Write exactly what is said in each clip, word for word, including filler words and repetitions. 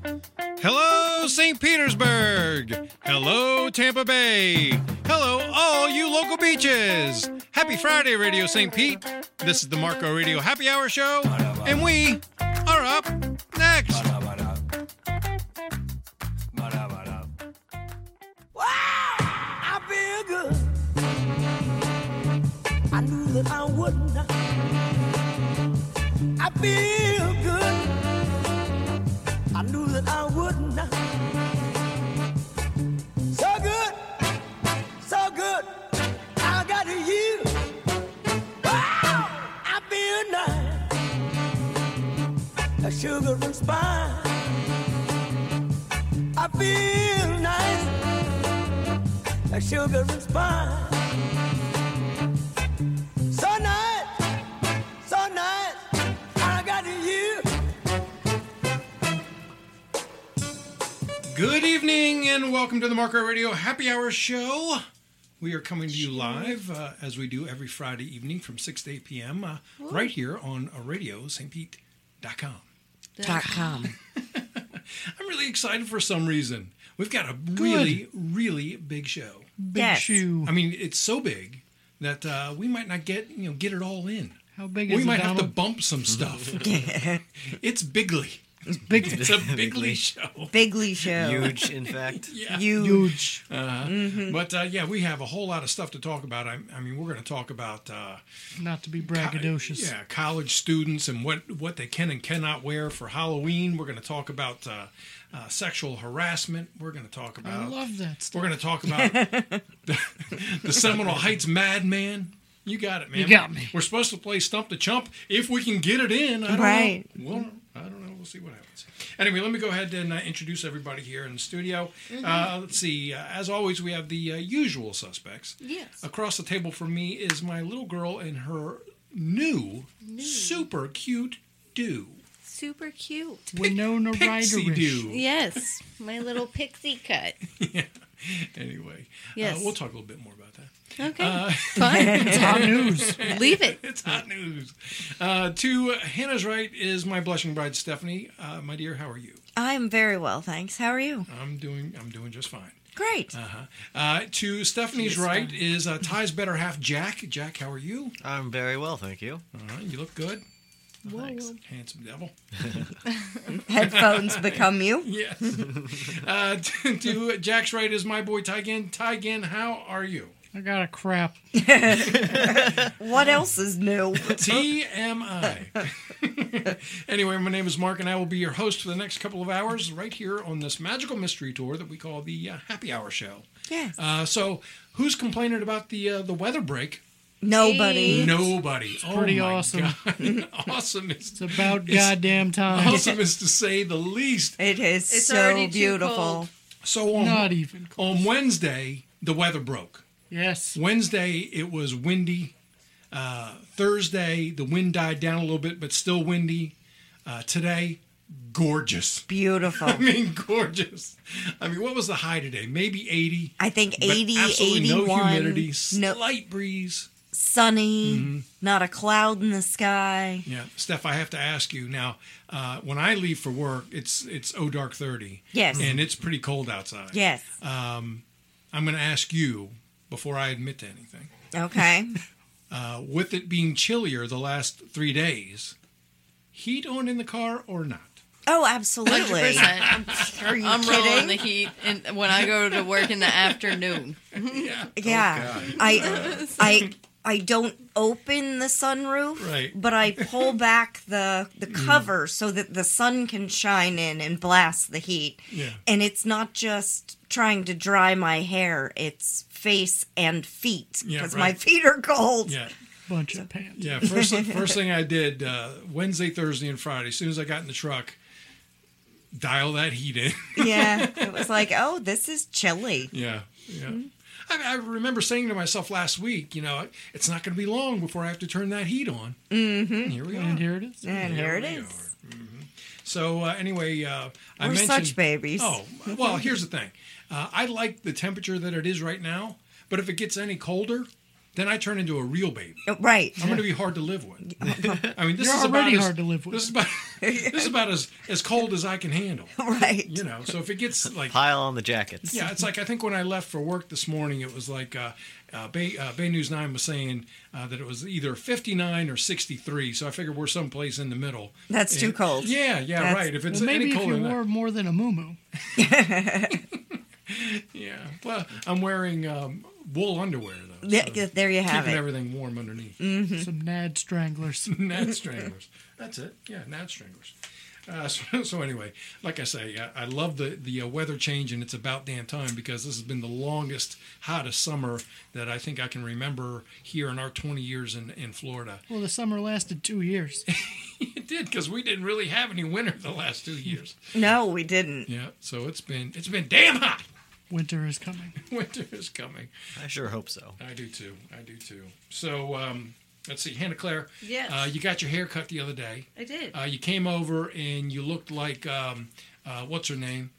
Hello, Saint Petersburg. Hello, Tampa Bay. Hello, all you local beaches. Happy Friday, Radio Saint Pete. This is the Marco Radio Happy Hour Show, and we are up next. Wow, I feel good. I knew that I wouldn't. I feel good. I knew that I wouldn't. So good, so good. I got you. Wow, I feel nice. A sugar and spice. I feel nice. A sugar and spice. So nice, so nice. I got you. Good evening and welcome to the Marco Radio Happy Hour Show. We are coming to you live uh, as we do every Friday evening from six to eight p.m. Uh, right here on uh, radio st pete dot com. Dot com. I'm really excited for some reason. We've got a really, really big show. Big Yes. shoe. I mean, it's so big that uh, we might not get you know get it all in. How big is We it, might have to Donald? bump some stuff. It's bigly. It's big. It's a bigly show. Bigly show. Huge, in fact. Yeah. Huge. Uh, But uh, yeah, we have a whole lot of stuff to talk about. I, I mean, we're going to talk about uh, Not to be co- braggadocious. yeah, college students and what, what they can and cannot wear for Halloween. We're going to talk about uh, uh, sexual harassment. We're going to talk I about. love that stuff. We're going to talk about the, the Seminole Heights Madman. You got it, man. You got me. We're supposed to play Stump the Chump if we can get it in. I don't Right. know. Well, I don't know. We'll see what happens. Anyway, let me go ahead and uh, introduce everybody here in the studio. Uh, let's see. Uh, as always, we have the uh, usual suspects. Yes. Across the table from me is my little girl and her new, super cute do. Super cute. Winona Pixie Ryder. do. Yes, my little pixie cut. Yeah. Anyway, Yes. uh, we'll talk a little bit more about that. Okay, Uh, fine. It's hot news. Leave it. It's hot news. Uh, to Hannah's right is my blushing bride, Stephanie. Uh, my dear, how are you? I'm very well, thanks. How are you? I'm doing. I'm doing just fine. Great. Uh-huh. Uh, to Stephanie's right is uh, Ty's better half, Jack. Jack, how are you? I'm very well, thank you. Uh-huh. You look good. Oh, thanks, handsome devil. Headphones become you. Yes. uh, to, to Jack's right is my boy Tygan. Tygan, how are you? I got a crap. What else is new? T M I. Anyway, my name is Mark, and I will be your host for the next couple of hours right here on this magical mystery tour that we call the uh, Happy Hour Show. Yes. Uh, so, who's complaining about the uh, the weather break? Nobody. Nobody. It's pretty awesome. Awesome is It's about It's- goddamn time. awesome is to say the least. It is It's so already too beautiful. cold. So on Not even. on Wednesday, the weather broke. Yes. Wednesday, it was windy. Uh, Thursday, the wind died down a little bit, but still windy. Uh, today, gorgeous. Beautiful. I mean, gorgeous. I mean, what was the high today? Maybe eighty. I think but eighty, absolutely no eighty-one. humidity, No, slight breeze. sunny. Not a cloud in the sky. Yeah, Steph, I have to ask you now. Uh, when I leave for work, it's it's oh dark thirty. Yes. And it's pretty cold outside. Yes. I'm going to ask you before I admit to anything. Okay. Uh, with it being chillier the last three days, heat on in the car or not? Oh, absolutely. percent. Are you I'm kidding? rolling the heat in, when I go to work in the afternoon. Yeah. Yeah. I I I don't open the sunroof, Right. but I pull back the the cover so that the sun can shine in and blast the heat. Yeah. And it's not just trying to dry my hair, it's face and feet Yeah, because right. my feet are cold. Yeah. Bunch of pants. Yeah. First, first thing I did uh, Wednesday, Thursday, and Friday, as soon as I got in the truck, dial that heat in. Yeah. It was like, "Oh, this is chilly." Yeah, yeah. I, I remember saying to myself last week, you know, it's not going to be long before I have to turn that heat on. Mm-hmm. Here we are. And here it is. And here it we is. are. Mhm. So uh, anyway, uh, I We're mentioned such babies. Oh, well, here's the thing. Uh, I like the temperature that it is right now, but if it gets any colder, then I turn into a real baby. Oh, right. I'm going to be hard to live with. I mean, this You're is already about as- hard to live with. This is about this is about as, as cold as I can handle. Right. You know, so if it gets like, Pile on the jackets. yeah, it's like I think when I left for work this morning, it was like uh, uh, Bay, uh, Bay News nine was saying uh, that it was either fifty-nine or sixty-three. So I figured we're someplace in the middle. That's too And- cold. Yeah, yeah, That's- right. If it's Well, maybe any if colder you than wore more than a muumuu. that. Yeah. Well, I'm wearing um, wool underwear, though. Yeah, so there you have keeping it. everything warm underneath. Some Nad stranglers. Gnat stranglers. That's it. Yeah, gnat stranglers. Uh, so, so anyway, like I say, I, I love the the uh, weather change, and it's about damn time because this has been the longest, hottest summer that I think I can remember here in our twenty years in, in Florida. Well, the summer lasted two years. It did because we didn't really have any winter the last two years. No, we didn't. Yeah, so it's been it's been damn hot. Winter is coming. Winter is coming. I sure hope so. I do too. I do too. So um, let's see, Hannah Claire. Yes. Uh, you got your hair cut the other day. I did. Uh, you came over and you looked like um, uh, what's her name?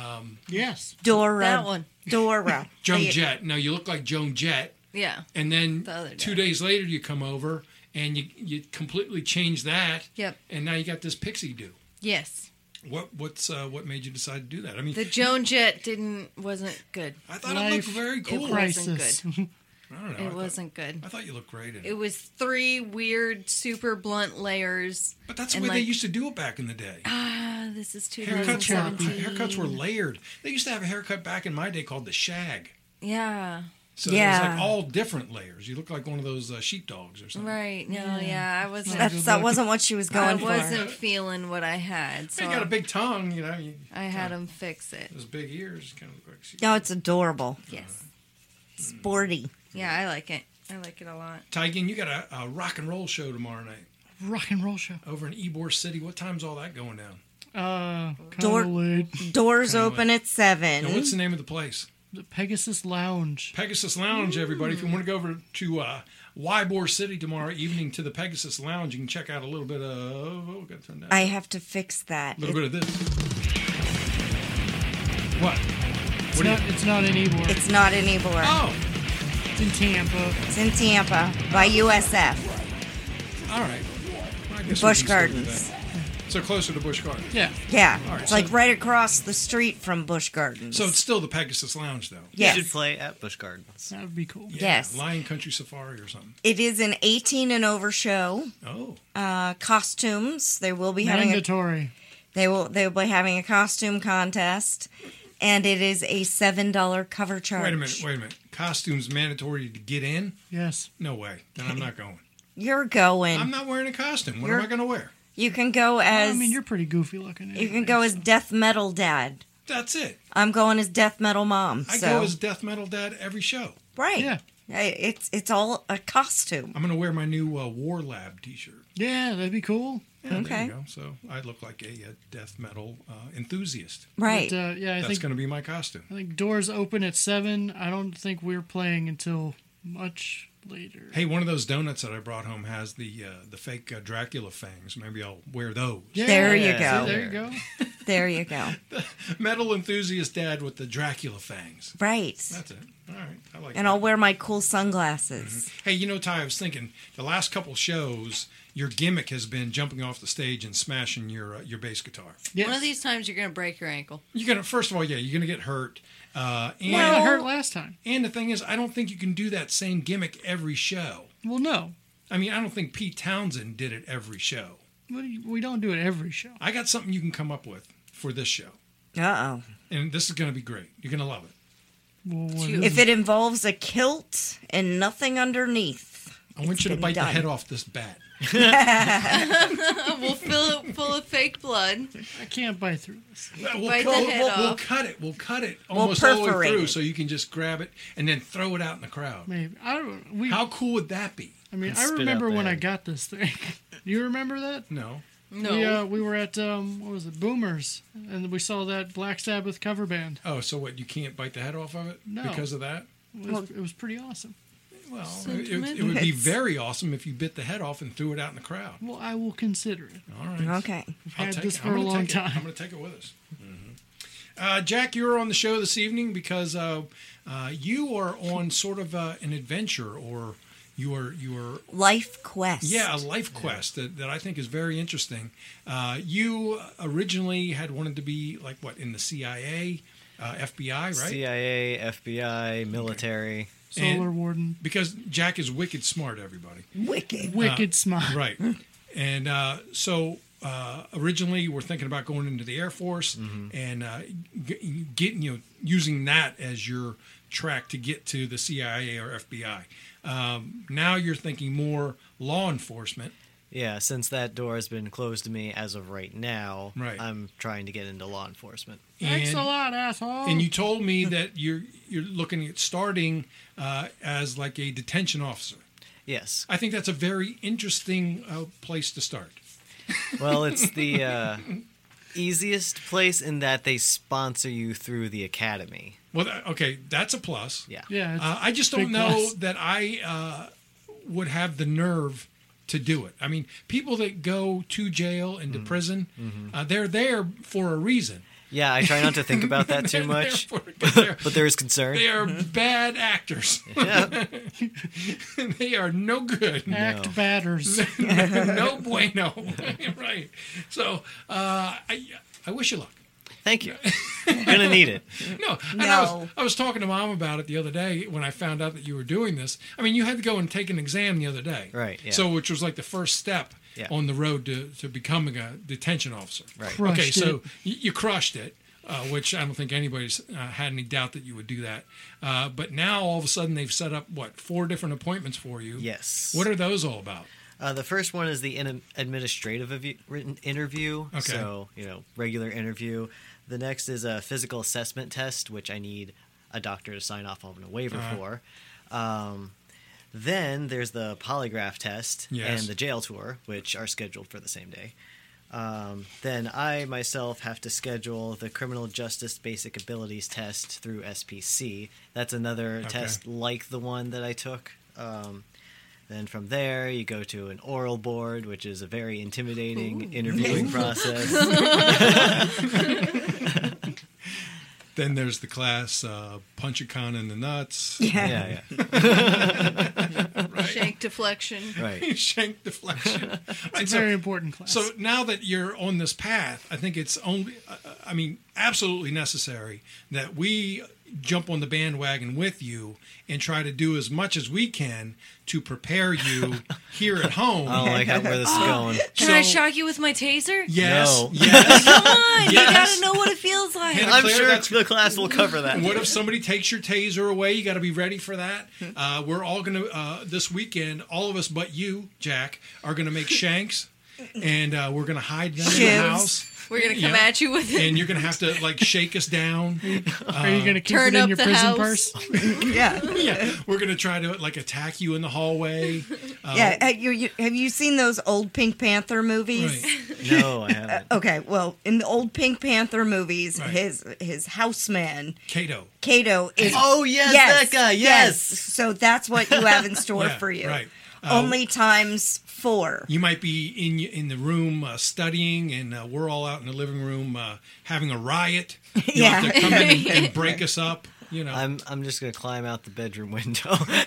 Yes. Dora. That one. Dora. Joan Hey, Jett. No, you look like Joan Jett. Yeah. And then The other two day. days later, you come over and you you completely changed that. Yep. And now you got this pixie do. Yes. What what's uh, what made you decide to do that? I mean, The Joan Jett didn't wasn't good. I thought it Life looked very cool. was- Crisis. I don't know. I It thought- wasn't good. I thought you looked great in it. It was three weird, super blunt layers. But that's the and way they like- used to do it back in the day. Ah, this is Haircuts were, twenty seventeen. haircuts were layered. They used to have a haircut back in my day called the shag. Yeah. So it was Yeah. like all different layers. You look like one of those uh, sheepdogs or something. Right. No. Yeah. I wasn't. That's, that wasn't what she was I going for. wasn't feeling what I had, You so got a big tongue, you know. You, I had him fix it. those big ears kind of look like sheep. No, it's adorable. Yes. Sporty. Yeah, I like it. I like it a lot. Tygan, you got a, a rock and roll show tomorrow night Rock and roll show. over in Ybor City. What time's all that going down? Uh, Door- kind of late. Doors Kinda open at seven. Now, what's the name of the place? The Pegasus Lounge. Pegasus Lounge, everybody. If you want to go over to uh, Ybor City tomorrow evening to the Pegasus Lounge, you can check out a little bit of. Oh, got to turn down. I have to fix that. A little bit of this. What? It's What do you- not, it's not in Ybor. It's not in Ybor. Oh, It's in Tampa. It's in Tampa by U S F. all right. Well, I guess we Busch can still do Gardens. that. So closer to Busch Gardens. Yeah. Yeah. All right, it's so- like right across the street from Busch Gardens. So it's still the Pegasus Lounge, though. yes. You should play at Busch Gardens. That would be cool. Yeah, Yes. Lion Country Safari or something. It is an eighteen and over show. Oh. Uh, costumes. They will be having a, Mandatory. they will they will be having a costume contest, and it is a seven dollar cover charge. Wait a minute. Wait a minute. Costumes mandatory to get in? Yes. No way. Then I'm not going. You're going. I'm not wearing a costume. What am You're- I going to wear? You can go Well, as I mean, you're pretty goofy looking. you Anyway, can go as so- death metal dad. That's it. I'm going as death metal mom. I so go as Death Metal Dad every show. right. Yeah. Hey, It's it's all a costume. I'm going to wear my new uh, War Lab T-shirt. Yeah, that'd be cool. Yeah, There Okay. you go. So I look like a, uh death metal uh, enthusiast. Right. But, uh, yeah, I That's think going to be my costume. I think doors open at seven. I don't think we're playing until much later. Hey, one of those donuts that I brought home has the uh, the fake uh, Dracula fangs. Maybe I'll wear those. Yeah, There you Yeah, go. See, there you go. There you go. Metal enthusiast dad with the Dracula fangs. Right. That's it. All right. I like And that. I'll wear my cool sunglasses. Hey, you know, Ty, I was thinking the last couple shows, your gimmick has been jumping off the stage and smashing your uh, your bass guitar. Yes. One of these times you're gonna break your ankle. You're gonna first of all, yeah, you're gonna get hurt. Uh, and Well, I got hurt last time. and the thing is, I don't think you can do that same gimmick every show. Well, no. I mean, I don't think Pete Townsend did it every show. We we don't do it every show. I got something you can come up with for this show, Uh oh. and this is gonna be great. You're gonna love it. Well, what Two. is If it involves a kilt and nothing underneath. I want you to been bite done. the head off this bat. We'll fill it full of fake blood. I can't bite through this. We'll, Bite we'll, the head we'll- we'll off. cut it. We'll cut it We'll almost all the way perforate through, it. so you can just grab it and then throw it out in the crowd. Maybe I don't. We. How cool would that be? I mean, And I spit remember out the when I head. got this thing. You remember that? No. No. We, uh, we were at um, what was it, Boomers, and we saw that Black Sabbath cover band. Oh, so what? You can't bite the head off of it No. because of that? It was, it was pretty awesome. Well, it, it, it would be very awesome if you bit the head off and threw it out in the crowd. Well, I will consider it. All right. Okay. We've I'll had take this it. for I'm a gonna long take it. time. I'm going to take it with us. Uh, Jack, you're on the show this evening because uh, uh, you are on sort of uh, an adventure, or your your Life quest. yeah, a life quest that, that I think is very interesting. Uh, you originally had wanted to be like what in the C I A, uh, F B I, right? C I A, F B I, military. Solar And- Warden. Because Jack is wicked smart, everybody. Wicked. Wicked smart. Right. And uh, so uh, originally we're thinking about going into the Air Force and uh, g- getting you know, using that as your track to get to the C I A or F B I. Um, now you're thinking more law enforcement. Yeah, since that door has been closed to me as of right now, Right. I'm trying to get into law enforcement. Thanks And- a lot, asshole. And you told me that you're you're looking at starting uh, as like a detention officer. Yes. I think that's a very interesting uh, place to start. Well, it's the uh, easiest place in that they sponsor you through the academy. Well, th- okay, that's a plus. Yeah. yeah, it's Uh, I just don't big know plus. that I uh, would have the nerve to do it. I mean, people that go to jail and to Mm-hmm. prison, uh, they're there for a reason. Yeah, I try not to think about that too They're much, there for- but they're, but there is concern. they are bad actors. Yeah. They are no good. Act No. batters. No bueno. Right. So uh, I, I wish you luck. Thank you. I'm gonna need it. No, and I, was, No. I was talking to Mom about it the other day when I found out that you were doing this. I mean, you had to go and take an exam the other day. Right, yeah. So, which was like the first step Yeah. on the road to, to becoming a detention officer. Right. Crushed okay, so it. you, you crushed it, uh, which I don't think anybody's uh, had any doubt that you would do that. Uh, but now all of a sudden they've set up, what, four different appointments for you? Yes. What are those all about? Uh, the first one is the in- administrative avu- written interview. Okay. So, you know, regular interview. The next is a physical assessment test, which I need a doctor to sign off on a waiver Uh-huh. for. Um, then there's the polygraph test Yes. and the jail tour, which are scheduled for the same day. Um, then I myself have to schedule the criminal justice basic abilities test through S P C. That's another Okay. test like the one that I took. Um, then from there, you go to an oral board, which is a very intimidating interviewing process. Then there's the class uh, Punch a Con in the Nuts. Yeah, yeah. Shank deflection. Right. Shank deflection. Right, It's so- a very important class. So now that you're on this path, I think it's only, uh, I mean, absolutely necessary that we jump on the bandwagon with you and try to do as much as we can to prepare you here at home. I don't like how, where this is going. Can So- I shock you with my taser? Yes. No. Yes. Come on, you Yes. gotta know what it feels like. Hannah I'm Claire, sure that's- the class will cover that. What if somebody takes your taser away? You got to be ready for that. Uh, we're all going to, uh, this weekend, all of us but you, Jack, are going to make shanks. And uh, we're going to hide them in the Shivs. house. We're gonna come Yeah. at you with it. And you're going to have to, like, shake us down. Are you going to keep turn it in up your the prison house. purse? Yeah. Yeah, we're gonna try to like attack you in the hallway. Uh, Yeah. uh, you, you, have you seen those old Pink Panther movies? right. No, I haven't. Okay, well, in the old Pink Panther movies, Right. his his houseman Kato. Kato is Oh, yes, that guy, yes. So that's what you have in store Yeah, for you. right. Uh, Only times four. You might be in in the room uh, studying, and uh, we're all out in the living room uh, having a riot. You'll Yeah. have to come in and, and break us up. You know, I'm I'm just gonna climb out the bedroom window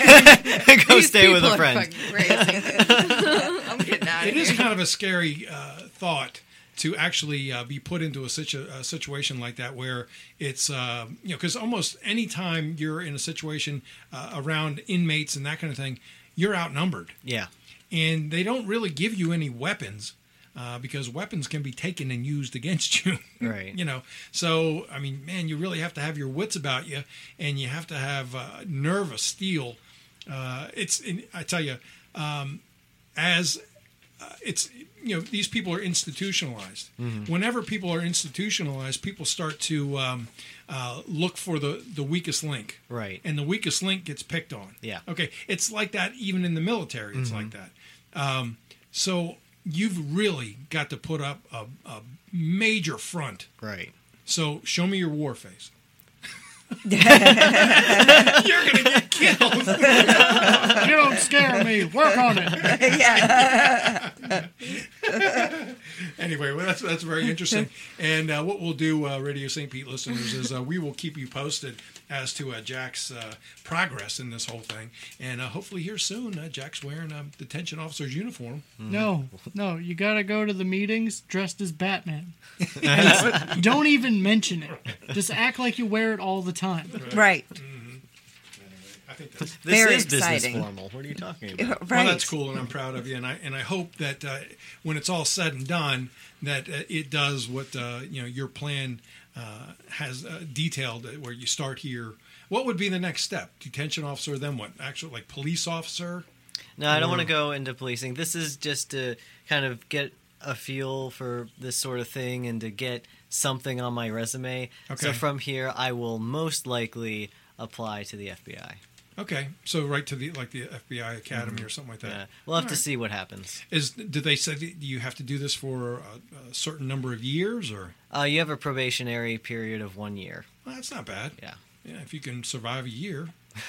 and go These stay with people a are friend. fucking crazy. I'm getting out of it here. is kind of a scary uh, thought to actually uh, be put into a, situ- a situation like that where it's, uh, you know, because almost any time you're in a situation uh, around inmates and that kind of thing, you're outnumbered. Yeah, And they don't really give you any weapons uh, because weapons can be taken and used against you. Right. You know, so, I mean, man, you really have to have your wits about you and you have to have uh, nerve of steel. Uh, it's, I tell you, um, as uh, it's, you know, these people are institutionalized. Whenever people are institutionalized, people start to um, uh, look for the, the weakest link. Right. And the weakest link gets picked on. Yeah. Okay. It's like that even in the military. It's like that. Um, so you've really got to put up a, a major front. right. So show me your war face. You're going to get killed. You don't scare me. Work on it. Yeah. Anyway, well, that's that's very interesting. And uh, what we'll do, uh, Radio Saint Pete listeners, is uh, we will keep you posted as to uh, Jack's uh, progress in this whole thing. And uh, hopefully here soon, uh, Jack's wearing a detention officer's uniform. No, no, you gotta go to the meetings dressed as Batman. And don't even mention it. Just act like you wear it all the time. Right. I think that's, This Very is business exciting. formal. What are you talking about? Right. well, that's cool, and I'm proud of you. And I and I hope that uh, when it's all said and done, that uh, it does what uh, you know your plan uh, has uh, detailed. uh, Where you start here, what would be the next step? Detention officer, then what? Actual like police officer? No, I don't Or- want to go into policing. This is just to kind of get a feel for this sort of thing and to get something on my resume. Okay. So from here, I will most likely apply to the F B I. Okay, so right to the like the F B I Academy or something like that. Yeah, we'll have All to right. see what happens. Is do they say that you have to do this for a, a certain number of years, or Uh, you have a probationary period of one year. well, that's not bad. Yeah. Yeah, if you can survive a year,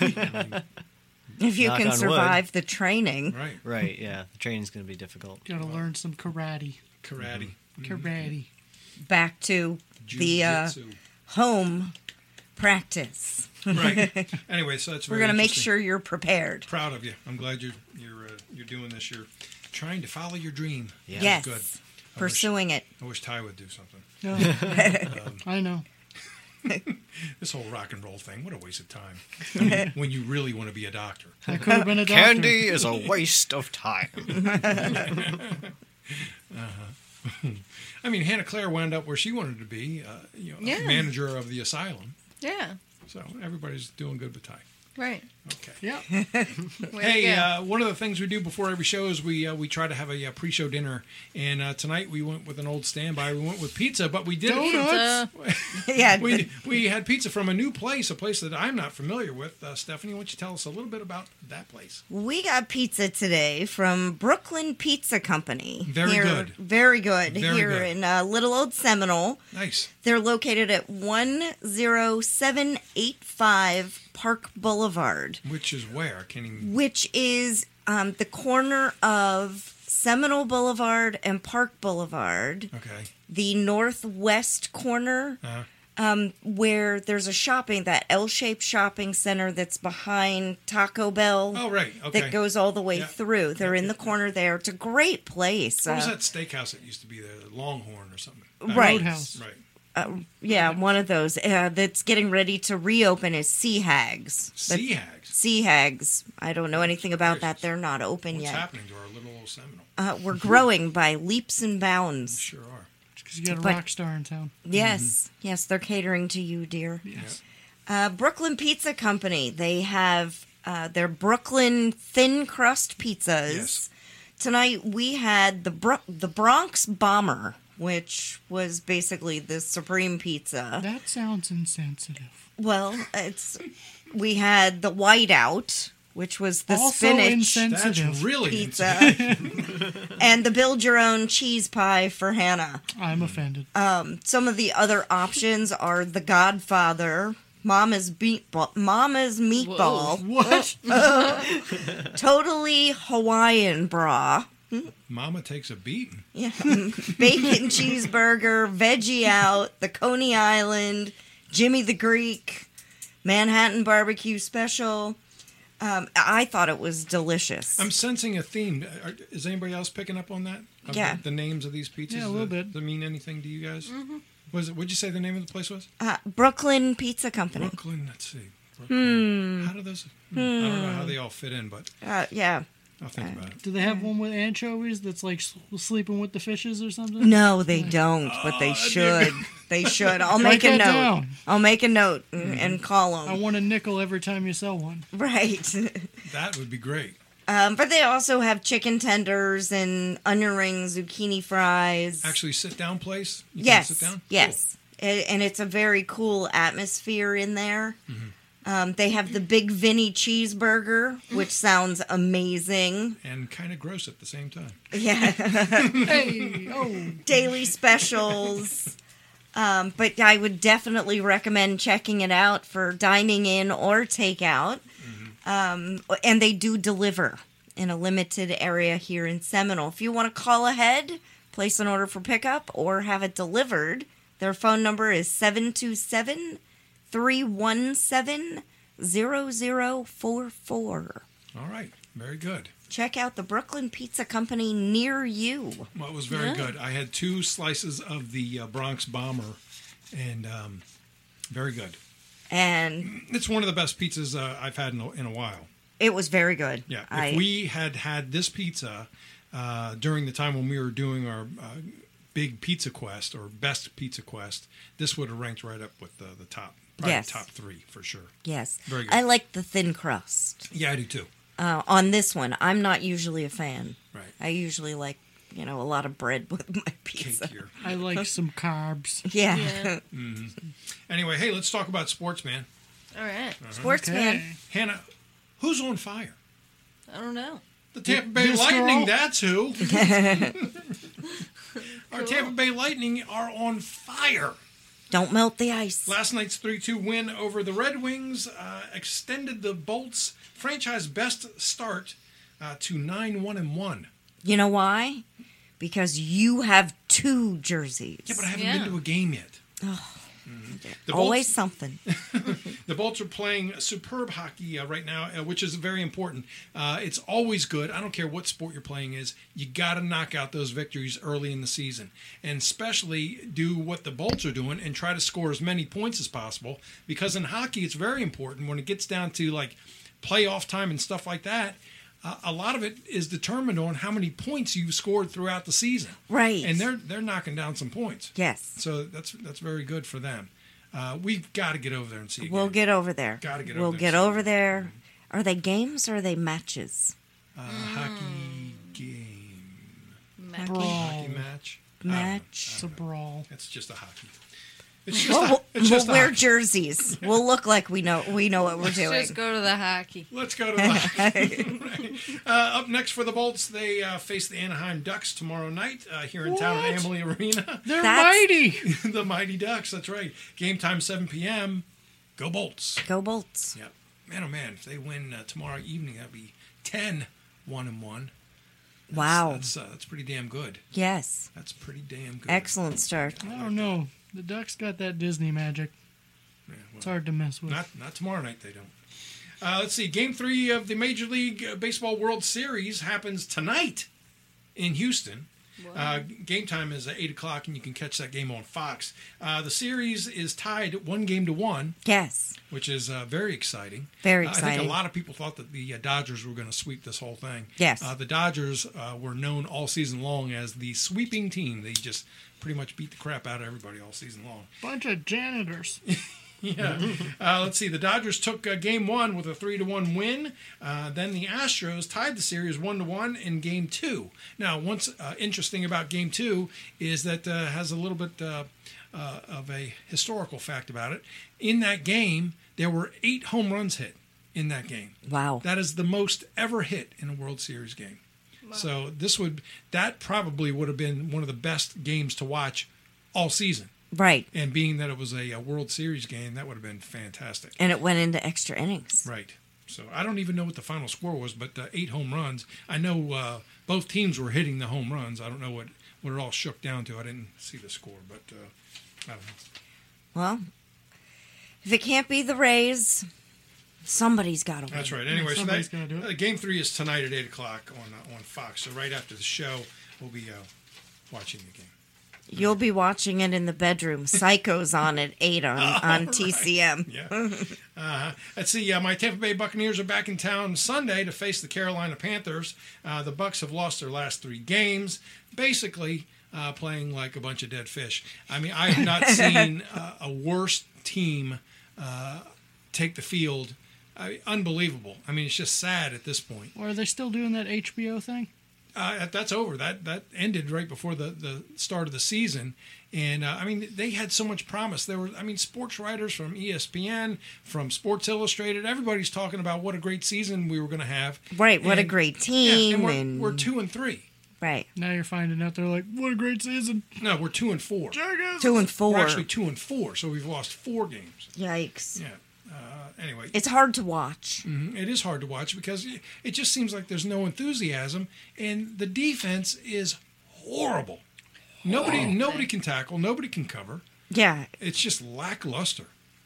If you Knock can on wood. survive the training. right? Right, yeah. The training's going to be difficult. Gotta learn some karate. Karate, Karate. Back to the uh, Jiu-jitsu. home practice. right. Anyway, so that's We're very going to make interesting. sure you're prepared. Proud of you. I'm glad you're you're uh, you're doing this. You're trying to follow your dream. Yeah. Yes. Good. I Pursuing it. wish, I wish Ty would do something. No. I know. This whole rock and roll thing, what a waste of time. I mean, when you really want to be a doctor. I could have been a doctor. is a waste of time. I mean, Hannah Claire wound up where she wanted to be, uh, you know, Yeah. manager of the asylum. Yeah. So everybody's doing good with Ty. Right. Okay. Yeah. Way Hey, to go. uh, one of the things we do before every show is we uh, we try to have a, uh pre-show dinner, and uh, tonight we went with an old standby. We went with pizza, but we did Donuts. Pizza. Yeah. we we had pizza from a new place, a place that I'm not familiar with. Uh, Stephanie, why don't you tell us a little bit about that place? We got pizza today from Brooklyn Pizza Company. Very here, good. Very good. Very here good. in uh, Little Old Seminole. Nice. They're located at one zero seven eight five Park Boulevard, Which is where? I can't even. which is um, the corner of Seminole Boulevard and Park Boulevard, Okay. the northwest corner. Uh-huh. Um, where there's a shopping, that L-shaped shopping center that's behind Taco Bell. Oh, right. Okay. That goes all the way Yeah. through. They're Yeah, in the yeah, corner there. It's a great place. What was Uh, that steakhouse that used to be there? Longhorn or something? Right. Roadhouse. Right. Yeah, one of those uh, that's getting ready to reopen is Sea Hags. The- Sea Hags. Sea Hags. I don't know anything about that. Gracious. They're not open What's yet. happening to our little old Seminole? Uh, we're growing by leaps and bounds. Sure are. Because you got a But- rock star in town. Yes, yes, they're catering to you, dear. Yes. Uh, Brooklyn Pizza Company. They have uh, their Brooklyn thin crust pizzas. Yes. Tonight we had the Bro- the Bronx Bomber, which was basically the supreme pizza. That sounds insensitive. Well, it's we had the Whiteout, which was the Also spinach insensitive. That's really pizza, insane. and the build your own cheese pie for Hannah. I'm offended. Some of the other options are the Godfather, Mama's meatball, Mama's meatball, What? totally Hawaiian bra, Mama takes a beating. yeah, bacon cheeseburger, veggie out, the Coney Island, Jimmy the Greek, Manhattan barbecue special. Um, I thought it was delicious. I'm sensing a theme. Are, is anybody else picking up on that? Of Yeah. The, the names of these pizzas? Yeah, a little Does- bit. Does it mean anything to you guys? Mm-hmm. Was it? What'd you say the name of the place was? Uh, Brooklyn Pizza Company. Brooklyn. Let's see. Brooklyn. Hmm. How do those? I don't know how they all fit in, but Uh, yeah. I'll think about it. Do they have one with anchovies that's like s- sleeping with the fishes or something? No, they don't, but they should. They should. I'll Write make a that note. down. I'll make a note and, and call I them. want a nickel every time you sell one. Right. That would be great. Um, but they also have chicken tenders and onion rings, zucchini fries. Actually, sit down place. You can yes, sit down. yes, A- and it's a very cool atmosphere in there. Mm-hmm. Um, they have the Big Vinny cheeseburger, which sounds amazing. Cool. And kind of gross at the same time. Yeah, Hey, oh, daily specials. Um, but I would definitely recommend checking it out for dining in or takeout. Um, and they do deliver in a limited area here in Seminole. If you want to call ahead, place an order for pickup, or have it delivered, their phone number is seven two seven, three one seven, zero zero four four. All right. Very good. Check out the Brooklyn Pizza Company near you. Well, it was very Yeah. good. I had two slices of the uh, Bronx Bomber, and um, very good. And It's one of the best pizzas uh, I've had in a, in a while. it was very good. Yeah. If I, we had had this pizza uh, during the time when we were doing our uh, big pizza quest or best pizza quest, this would have ranked right up with the, the top, probably Yes. top three for sure. yes. Very good. I like the thin crust. Yeah, I do too. Uh, on this one, I'm not usually a fan. Right. I usually like, you know, a lot of bread with my Cake pizza. here. I like some carbs. Yeah. Yeah. Anyway, hey, let's talk about sports, man. All right. Sportsman. Okay. Hannah, who's on fire? I don't know. The Tampa Bay This Lightning, girl? that's who. Our Tampa Bay Lightning are on fire. Don't melt the ice. Last night's three two win over the Red Wings uh, extended the Bolts' franchise best start uh, to nine one and one. You know why? Because you have two jerseys. Yeah, but I haven't Yeah. been to a game yet. The Always Bolts, something. the Bolts are playing superb hockey uh, right now, uh, which is very important. Uh, it's always good. I don't care what sport you're playing is. You got to knock out those victories early in the season, and especially do what the Bolts are doing and try to score as many points as possible. Because in hockey, it's very important when it gets down to like playoff time and stuff like that. Uh, a lot of it is determined on how many points you've scored throughout the season, Right. and they're they're knocking down some points. Yes. So that's that's very good for them. Uh, we've got to get over there and see. A We'll game. get over there. Gotta get over We'll there get soon. over there. Are they games or are they matches? uh, hockey game, Mac- Brawl. hockey match. I don't know. Match. It's a brawl. It's just a hockey. It's just Well, a, we'll, it's we'll just a wear hockey. jerseys. We'll look like we know we know what we're Let's doing. just go to the hockey. Let's go to the hockey. uh, up next for the Bolts, they uh, face the Anaheim Ducks tomorrow night uh, here in town at Amalie Arena. They're That's- mighty. The Mighty Ducks. That's right. Game time seven p.m. Go Bolts. Go Bolts. Yep. Man, oh man, if they win uh, tomorrow evening, that'd be ten one and one. That's, Wow. That's uh, that's pretty damn good. Yes. That's pretty damn good. Excellent start. I don't know. The Ducks got that Disney magic. Yeah, well, It's hard to mess with. Not not tomorrow night. They don't. Uh, let's see. Game three of the Major League Baseball World Series happens tonight in Houston. Uh, game time is at eight o'clock, and you can catch that game on Fox. Uh, the series is tied one game to one, Yes. which is uh, very exciting. Very Uh, I think exciting. a lot of people thought that the uh, Dodgers were going to sweep this whole thing. Yes. Uh, the Dodgers uh, were known all season long as the sweeping team. They just pretty much beat the crap out of everybody all season long. Bunch of janitors. Yeah. Uh, let's see. The Dodgers took uh, game one with a three to one win. Uh, then the Astros tied the series one to one in game two. Now, what's uh, interesting about game two is that uh, has a little bit uh, uh, of a historical fact about it. In that game, there were eight home runs hit in that game. Wow. That is the most ever hit in a World Series game. So this would that probably would have been one of the best games to watch all season. Right. And being that it was a, a World Series game, that would have been fantastic. And it went into extra innings. Right. So I don't even know what the final score was, but uh, eight home runs. I know uh, both teams were hitting the home runs. I don't know what, what it all shook down to. I didn't see the score, but uh, I don't know. Well, if it can't be the Rays, somebody's got to win. That's right. Anyway, so somebody's that, gotta do it. uh, game three is tonight at eight o'clock on uh, on Fox. So right after the show, we'll be uh, watching the game. You'll be watching it in the bedroom. Psycho's on at eight on, on T C M. Yeah. Uh-huh. Let's see. Uh, my Tampa Bay Buccaneers are back in town Sunday to face the Carolina Panthers. Uh, the Bucs have lost their last three games, basically uh, playing like a bunch of dead fish. I mean, I have not seen uh, a worse team uh, take the field. I, unbelievable. I mean, it's just sad at this point. Or are they still doing that H B O thing? Uh, that's over. That that ended right before the, the start of the season, and uh, I mean they had so much promise. There were, I mean, sports writers from E S P N, from Sports Illustrated, everybody's talking about what a great season we were going to have. Right, what a And- great Yeah, team. and we're, and we're two and three. Right. Now you're finding out they're like, what a great season. No, we're two and four. Jackass. Two and We're four. actually two and four, so we've lost four games. Yikes. Yeah. Uh, anyway, It's hard to watch. Mhm. It is hard to watch because it just seems like there's no enthusiasm, and the defense is horrible. Nobody, nobody can tackle. Nobody can cover. Yeah. It's just lackluster.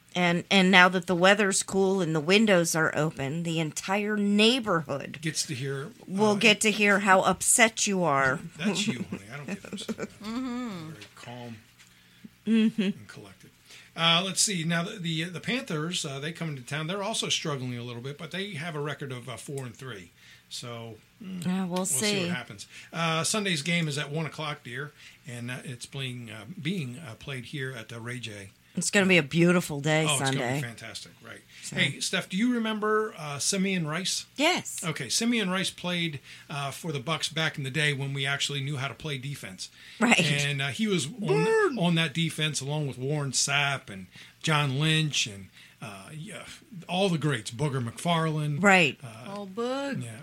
And and now that the weather's cool and the windows are open, the entire neighborhood Gets to hear. will uh, get to hear how upset you are. That's you, honey. I don't get upset. Very calm Mm-hmm. and collected. Uh, let's see. Now the the, the Panthers, uh, they come into town. They're also struggling a little bit, but they have a record of uh, four and three. So Yeah, we'll, we'll see. see. what happens. Uh, Sunday's game is at one o'clock, dear, and uh, it's being uh, being uh, played here at uh, Ray J. It's going to be a beautiful day Oh, it's going to Sunday. be fantastic, right? Hey, Steph, do you remember uh, Simeon Rice? Yes. Okay, Simeon Rice played uh, for the Bucks back in the day when we actually knew how to play defense. Right. And uh, he was on, on that defense along with Warren Sapp and John Lynch and uh, yeah, all the greats, Booger McFarland. Right. Oh, bug. Yeah,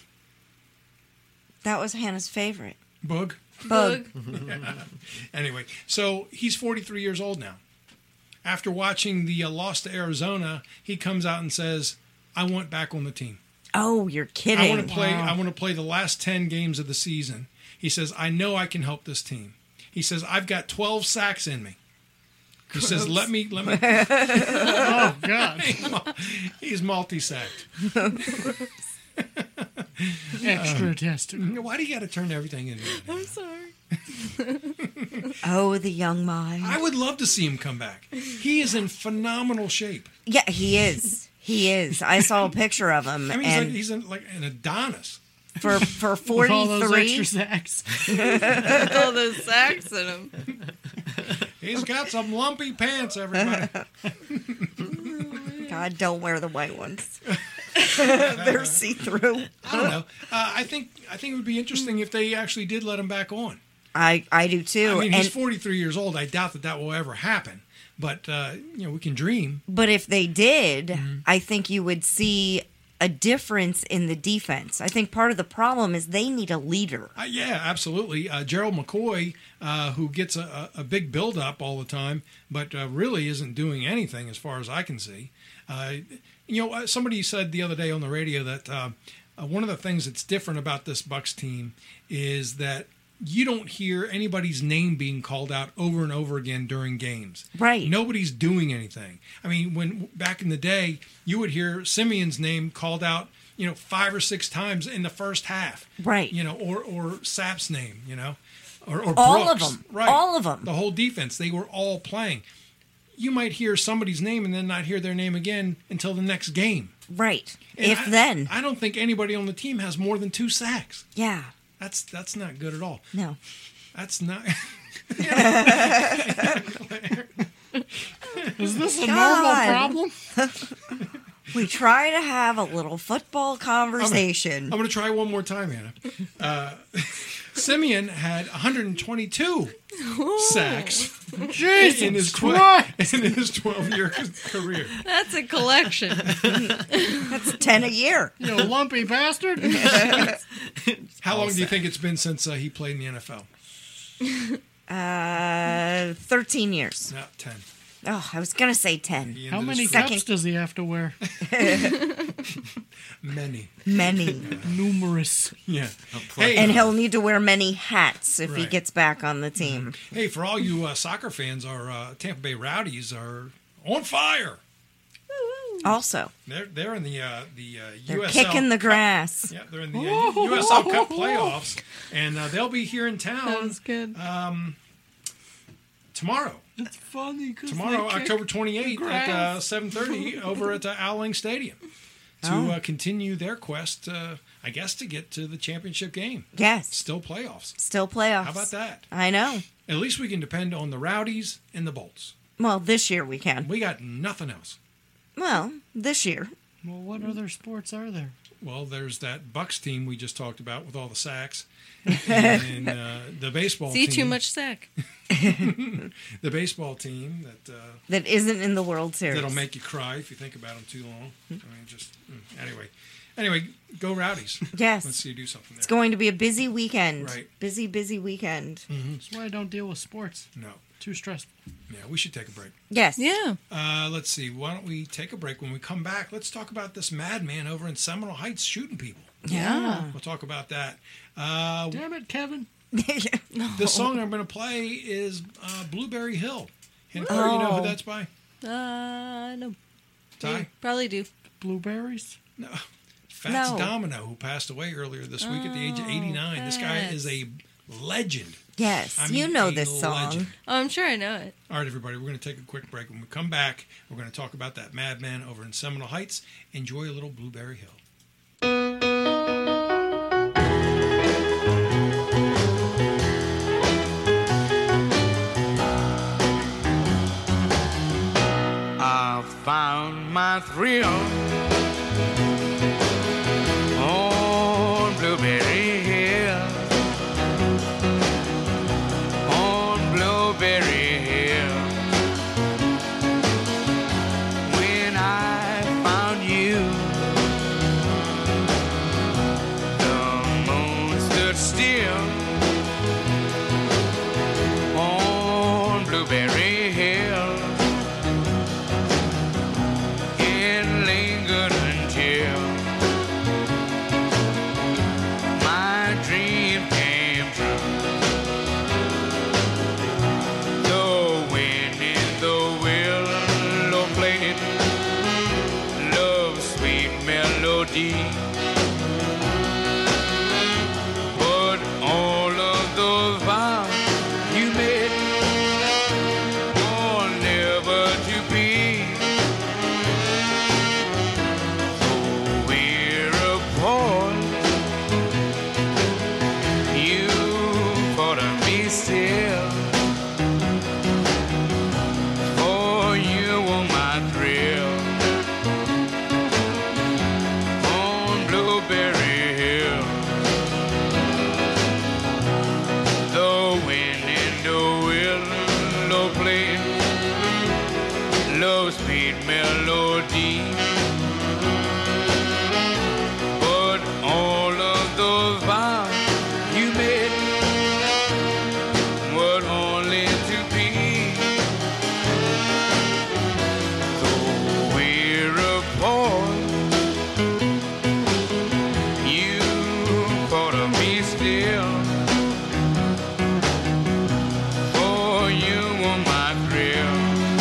That was Hannah's favorite. Boog. Bug. Anyway, so he's forty-three years old now. After watching the uh, loss to Arizona, he comes out and says, "I want back on the team. Oh, you're kidding. I want to play. I want to play the last ten games of the season." He says, "I know I can help this team." He says, "I've got twelve sacks in me." He says, "Let me, let me." Oh God. He's multi-sacked. Extra testicle. Why do you got to turn everything into that? I'm sorry. Oh, the young mind. I would love to see him come back. He is in phenomenal shape. Yeah, he is. He is. I saw a picture of him, I mean, he's, and like, he's in, like an Adonis. for for With all those forty-three, extra sacks. All those sacks in him. He's got some lumpy pants, everybody. God, don't wear the white ones. They're see-through. I don't know. Uh, I think I think it would be interesting if they actually did let him back on. I I do too. I mean, and he's forty-three years old. I doubt that that will ever happen. But uh, you know, we can dream. but if they did, Mm-hmm. I think you would see a difference in the defense. I think part of the problem is they need a leader. Uh, yeah, absolutely. Uh, Gerald McCoy, uh, who gets a, a big build-up all the time, but uh, really isn't doing anything as far as I can see. Uh, you know, uh, somebody said the other day on the radio that uh, uh, one of the things that's different about this Bucks team is that you don't hear anybody's name being called out over and over again during games. Right. Nobody's doing anything. I mean, when back in the day, you would hear Simeon's name called out, you know, five or six times in the first half. Right. You know, or or Sapp's name, you know, or, or All of Brooks. them. Right. All of them. The whole defense. They were all playing. You might hear somebody's name and then not hear their name again until the next game. Right. And if I- then. I don't think anybody on the team has more than two sacks. Yeah. That's that's not good at all. No. That's not. Is this a God. normal problem? We try to have a little football conversation. I'm going to try one more time, Hannah. Uh, Simeon had one hundred twenty-two sacks Jesus in his Christ. in his twelve-year career. That's a collection. That's ten a year. You lumpy bastard. How long do you think it's been since uh, he played in the N F L? Uh, thirteen years. No, ten. Oh, I was gonna say ten. He How ended many his Second. cups does he have to wear? career- Many. Many. Numerous. Yeah. Hey, And he'll need to wear many hats if he Right. gets back on the team. hey, for all you uh, soccer fans, our uh, Tampa Bay Rowdies are on fire. Also, They're they're in the uh, the uh, they're U S L kicking the grass. Yeah, they're in the uh, U S L Cup playoffs, and uh, they'll be here in That town was good. tomorrow. It's funny because Tomorrow, October twenty-eighth at uh, grass. seven thirty over at uh, Al Lang Stadium to Oh. uh, continue their quest, uh, I guess, to get to the championship game. Yes, Still playoffs. still playoffs. How about that? I know. At least we can depend on the Rowdies and the Bolts. Well, this year we can. We got nothing else. Well, this year. Well, what other sports are there? Well, there's that Bucks team we just talked about with all the sacks, and uh, the baseball See team. too much sack. The baseball team that uh, That isn't in the World Series. that'll make you cry if you think about them too long. I mean, just mm, anyway. Anyway, go Rowdies. Yes. Let's see you do something It's there. going to be a busy weekend. Right. Busy, busy weekend. That's why I don't deal with sports. No. Too stressful. Yeah, we should take a break. Yes. Yeah. Uh, let's see. Why don't we take a break? When we come back, let's talk about this madman over in Seminole Heights shooting people. Yeah. We'll talk about that. Uh, Damn it, Kevin. the song I'm going to play is uh, Blueberry Hill. And Corey, you know who Oh. that's by? Uh, no. Ty? Probably do. Blueberries? No. Fats No. Domino, who passed away earlier this week at the age of eighty-nine. This guy is a legend. Yes, I you mean, know a this song. legend. Oh, I'm sure I know it. All right, everybody, we're going to take a quick break. When we come back, we're going to talk about that madman over in Seminole Heights. Enjoy a little Blueberry Hill. I found my thrill on Blueberry Hill, on Blueberry Hill. When I found you, the moon stood still on Blueberry Hill. It lingered until my dream came true. The wind in the willow played love's sweet melody, but all of those vows you made were never to be. You thought of me still, for you were my thrill on Blueberry Hill. The wind in the willow played love's sweet melody, but all of those vows you made were only to be. Though we're apart, you thought of me still, for you were my thrill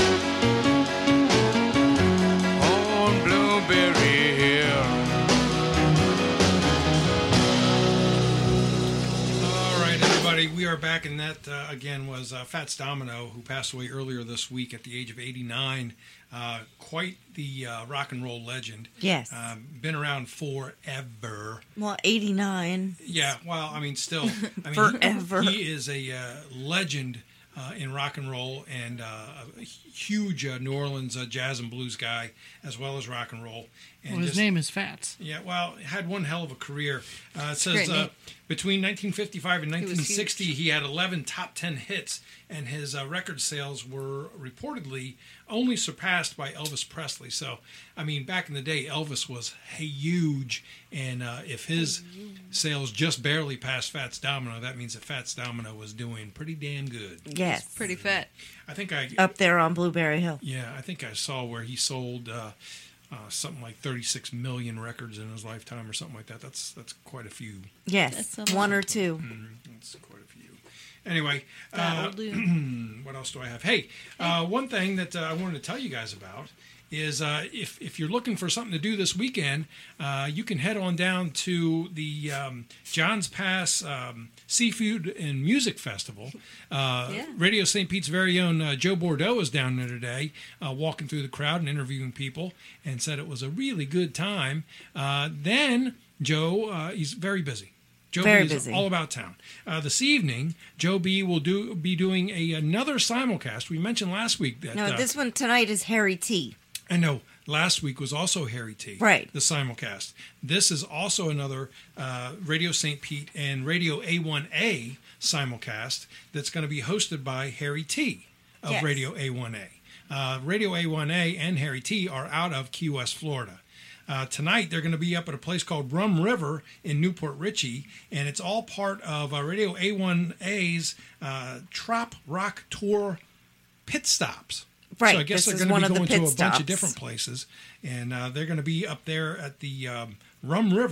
on Blueberry Hill. All right, everybody, we are back, and that, uh, again, was uh, Fats Domino, who passed away earlier this week at the age of eighty-nine. Uh, quite the uh, rock and roll legend. Yes. Um, been around forever. Well, eighty-nine. Yeah, well, I mean, still. I mean, Forever. He, he is a uh, legend uh, in rock and roll, and uh, a huge uh, New Orleans uh, jazz and blues guy, as well as rock and roll. And Well, his just- name is Fats. Yeah, well, had one hell of a career. Uh, it says Great uh, name. between nineteen fifty-five and was nineteen sixty, huge. he had eleven top ten hits, and his uh, record sales were reportedly only surpassed by Elvis Presley. So, I mean, back in the day, Elvis was huge, and uh, if his sales just barely passed Fats Domino, that means that Fats Domino was doing pretty damn good. Yes. Pretty fat. I think I, Up there on Blueberry Hill. yeah, I think I saw where he sold uh, uh, something like thirty-six million records in his lifetime, or something like that. That's that's quite a few. Yes. That's a One lot. or two. That's quite a few. Anyway, That'll uh, do. what else do I have? Hey, uh, one thing that uh, I wanted to tell you guys about is uh, if if you're looking for something to do this weekend, uh, you can head on down to the um, Johns Pass um, Seafood and Music Festival. Uh, Yeah. Radio Saint Pete's very own uh, Joe Bordeaux is down there today, uh, walking through the crowd and interviewing people, and said it was a really good time. Uh, then Joe, uh, he's very busy. Joe Very B is busy. all about town. Uh, this evening, Joe B will do be doing a another simulcast. We mentioned last week that No, uh, this one tonight is Harry T. I know last week was also Harry T. Right. The simulcast. This is also another uh, Radio Saint Pete and Radio A one A simulcast that's going to be hosted by Harry T. of Yes. Radio A one A. Uh, Radio A one A and Harry T are out of Key West, Florida. Uh, tonight, they're going to be up at a place called Rum River in Newport Richey, and it's all part of uh, Radio A one A's uh, Trop Rock Tour pit stops. Right, So I guess this they're is going one to be of the going to a pit bunch of stops. different places, and uh, they're going to be up there at the um, Rum River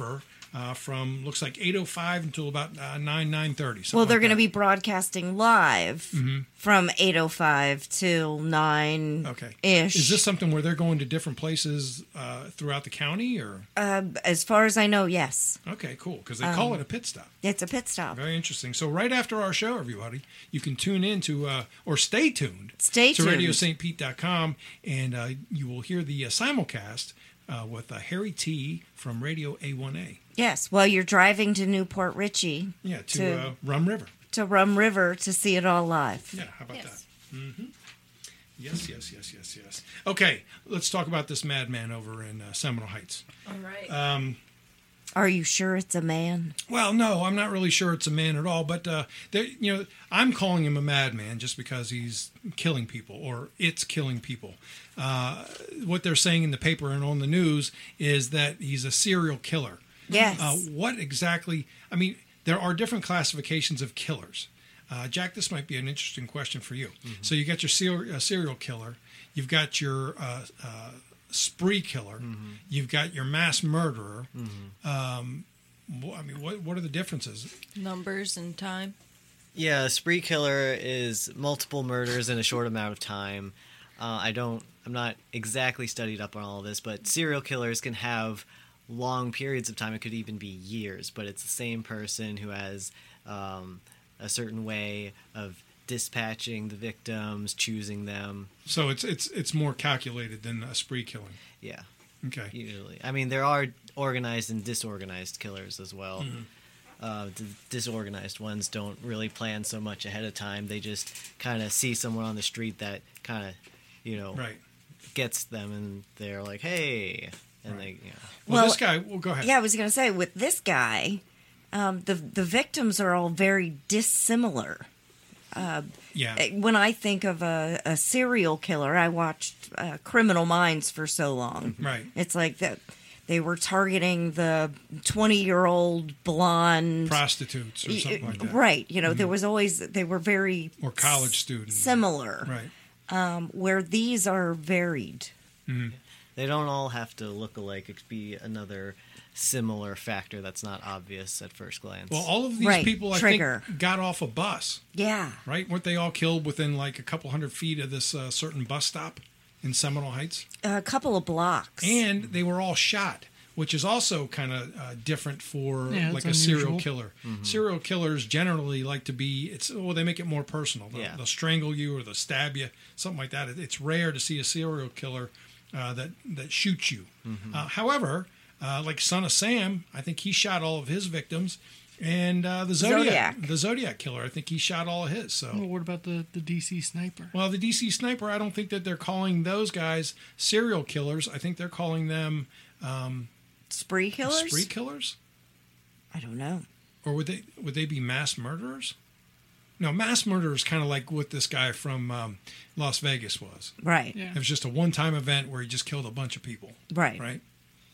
uh, from looks like eight oh five until about uh, nine nine thirty. Well, they're like going to that. be broadcasting live Mm-hmm. from eight oh five till nine Okay. ish. Is this something where they're going to different places uh, throughout the county, or Uh, as far as I know, yes. okay, cool, because they Um, call it a pit stop. It's a pit stop. Very interesting. So right after our show, everybody, you can tune in to uh, or stay tuned. Stay to tuned. radio st pete dot com, and uh, you will hear the uh, simulcast uh, with uh, Harry T from Radio A one A. Yes, while you're driving to Newport Richie Yeah, to, To- uh, Rum River. to Rum River to see it all live. Yeah, how about Yes. that? Mm-hmm. Yes, yes, yes, yes, yes. Okay, let's talk about this madman over in uh, Seminole Heights. All right. Um, Are you sure it's a man? Well, no, I'm not really sure it's a man at all, but uh, there, you know, I'm calling him a madman just because he's killing people, or it's killing people. Uh, what they're saying in the paper and on the news is that he's a serial killer. Yes. Uh, what exactly? I mean, there are different classifications of killers. Uh, Jack, this might be an interesting question for you. So you got your ser- uh, serial killer, you've got your uh, uh, spree killer, you've got your mass murderer. Um, wh- I mean, what what are the differences? Numbers and time. Yeah, a spree killer is multiple murders in a short amount of time. Uh, I don't, I'm not exactly studied up on all of this, but serial killers can have long periods of time. It could even be years, but it's the same person who has um, a certain way of dispatching the victims, choosing them. So it's it's it's more calculated than a spree killing. Yeah, Okay. usually. I mean, there are organized and disorganized killers as well. Uh, the disorganized ones don't really plan so much ahead of time. They just kind of see someone on the street that kind of, you know, Right. gets them, and they're like, "Hey," and they, you know, Well, Well, this guy. Well, go ahead. Yeah, I was going to say, with this guy, um, the the victims are all very dissimilar. Yeah. Uh, When I think of a, a serial killer, I watched uh, Criminal Minds for so long. Right. It's like that they were targeting the twenty-year-old blonde Prostitutes or something like that. Right. You know, there was always they were very Or college students. similar. Right. Um, where these are varied. they don't all have to look alike. It could be another similar factor that's not obvious at first glance. Well, all of these Right, people, I trigger. think, got off a bus. Yeah. Right? Weren't they all killed within like a couple hundred feet of this uh, certain bus stop in Seminole Heights? A couple of blocks. And they were all shot, which is also kind of uh, different for Yeah, like it's a serial unusual. killer. Serial killers generally like to be, it's well, they make it more personal. They'll, Yeah. they'll strangle you or they'll stab you, something like that. It, it's rare to see a serial killer uh, that, that shoots you. Uh, however, uh, like Son of Sam, I think he shot all of his victims. And uh, the Zodiac, Zodiac. the Zodiac killer, I think he shot all of his. So Well, what about the, the D C sniper? well, the D C sniper, I don't think that they're calling those guys serial killers. I think they're calling them Spree killers? spree killers, I don't know. or would they would they be mass murderers? No, mass murder is kind of like what this guy from um, Las Vegas was. Right. Yeah. It was just a one-time event where he just killed a bunch of people. Right. Right?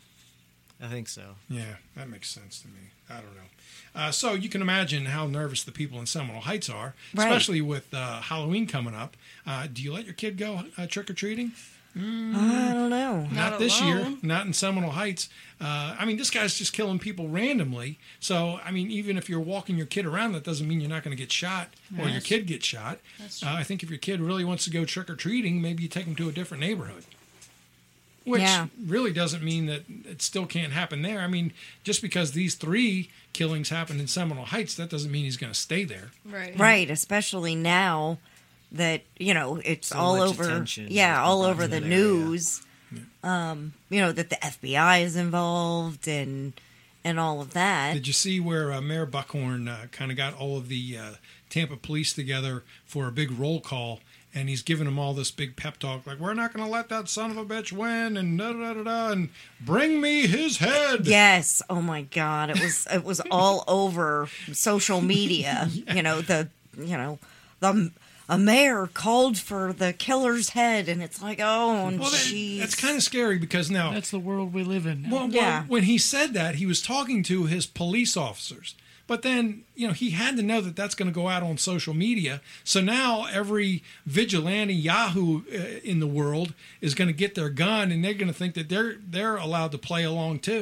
I think so. Yeah, that makes sense to me. I don't know. Uh, so you can imagine how nervous the people in Seminole Heights are, Right. especially with uh, Halloween coming up. Uh, do you let your kid go uh, trick or treating? I don't know. Not, Not this year. alone. Not in Seminole Heights. Uh, I mean, this guy's just killing people randomly. So, I mean, even if you're walking your kid around, that doesn't mean you're not going to get shot or your Yes. kid gets shot. That's Uh, I think if your kid really wants to go trick or treating, maybe you take him to a different neighborhood. Which Yeah. really doesn't mean that it still can't happen there. I mean, just because these three killings happened in Seminole Heights, that doesn't mean he's going to stay there. Right. Right, especially now that, you know, it's So all much over attention yeah, has been all brought over to the that area. news. Um, you know, that the F B I is involved and and all of that. Did you see where uh, Mayor Buckhorn uh, kind of got all of the uh, Tampa police together for a big roll call, and he's giving them all this big pep talk, like, we're not going to let that son of a bitch win, and da da da da, and bring me his head. Yes. Oh my God. It was it was all over social media. You know, the you know, the a mayor called for the killer's head and it's like, oh Well, that, jeez. that's kind of scary because now, That's the world we live in now. well, well, Yeah. when he said that, he was talking to his police officers. But then, you know, he had to know that that's going to go out on social media. So now every vigilante Yahoo uh, in the world is going to get their gun, and they're going to think that they're they're allowed to play along too.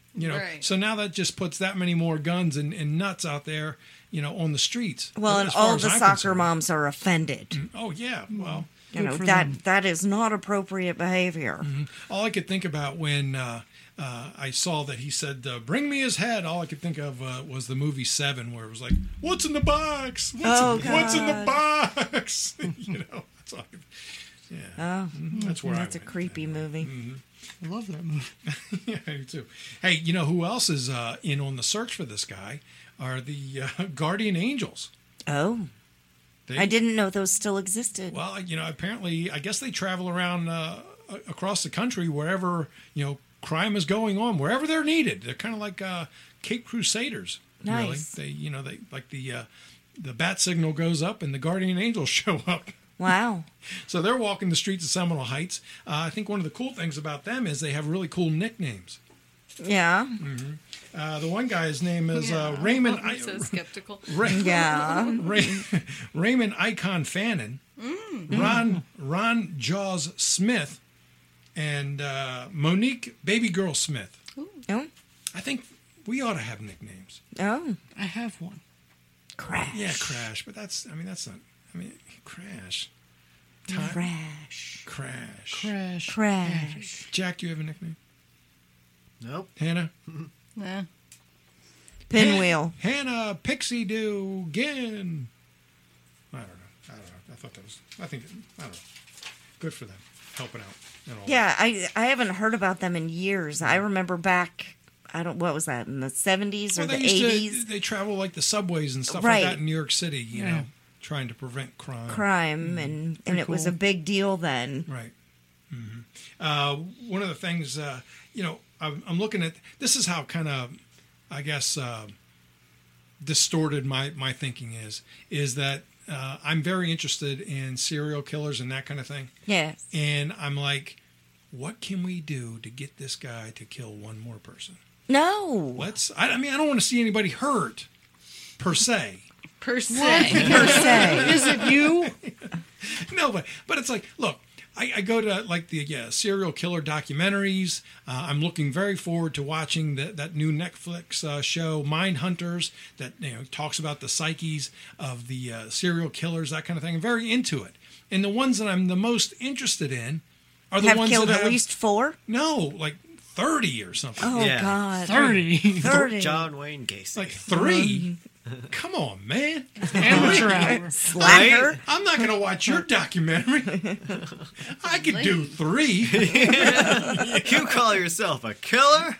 You know, Right. so now that just puts that many more guns and, and nuts out there, you know, on the streets. Well, as and far all as the I'm soccer concerned. moms are offended. Oh yeah, well, You Good know for that them. that is not appropriate behavior. all I could think about when uh, uh, I saw that he said, uh, "Bring me his head," all I could think of uh, was the movie Seven, where it was like, "What's in the box? What's, Oh, in, what's in the God. box?" You know, that's all. I could, yeah, Oh, that's where I that's a went. creepy movie. I love that movie. Yeah, I do too. Hey, you know who else is uh, in on the search for this guy? Are the uh, Guardian Angels? Oh, They, I didn't know those still existed. Well, you know, apparently, I guess they travel around uh, a- across the country wherever you know crime is going on, wherever they're needed. They're kind of like uh, Cape Crusaders. Nice. Really, they you know they like the uh, the bat signal goes up and the Guardian Angels show up. Wow. So they're walking the streets of Seminole Heights. Uh, I think one of the cool things about them is they have really cool nicknames. Yeah. Uh, the one guy's name is uh, Raymond. I'm I- so skeptical. Ray- Yeah. Ray- Raymond Icon Fannin, Ron Ron Jaws Smith, and uh, Monique Baby Girl Smith. Oh. I think we ought to have nicknames. Oh. I have one. Crash. Yeah, Crash, but that's I mean that's not I mean Crash. Time, Crash. Crash. Crash. Crash. Jack, do you have a nickname? Nope. Hannah. Nah. Pinwheel. Hannah Pixie Dugan. I don't know. I don't know. I thought that was. I think. I don't know. Good for them, helping out. And all Yeah, I I haven't heard about them in years. I remember back. I don't. What was that in the seventies or Well, the they used eighties? to, they travel like the subways and stuff Right. like that in New York City, you Yeah. know, trying to prevent crime. Crime and and Pretty it was cool. a big deal then. Right. hmm Uh, one of the things, uh, you know, I'm, I'm looking at this is how kind of, I guess, uh, distorted my, my thinking is, is that uh, I'm very interested in serial killers and that kind of thing. Yes. And I'm like, what can we do to get this guy to kill one more person? No. Let's, I, I mean, I don't want to see anybody hurt per se. Per se. Per se. Is it you? No, but but it's like, look, I, I go to like the yeah, serial killer documentaries. Uh, I'm looking very forward to watching the, that new Netflix uh, show, Mind Hunters, that you know talks about the psyches of the uh, serial killers, that kind of thing. I'm very into it, and the ones that I'm the most interested in are the Have ones killed that at have least four? no, like thirty or something. Oh Yeah. God. thirty. Thirty. John Wayne Gacy. Like three. Come on, man. Amateur hour. Slacker. I'm not going to watch your documentary. I could do three. You call yourself a killer?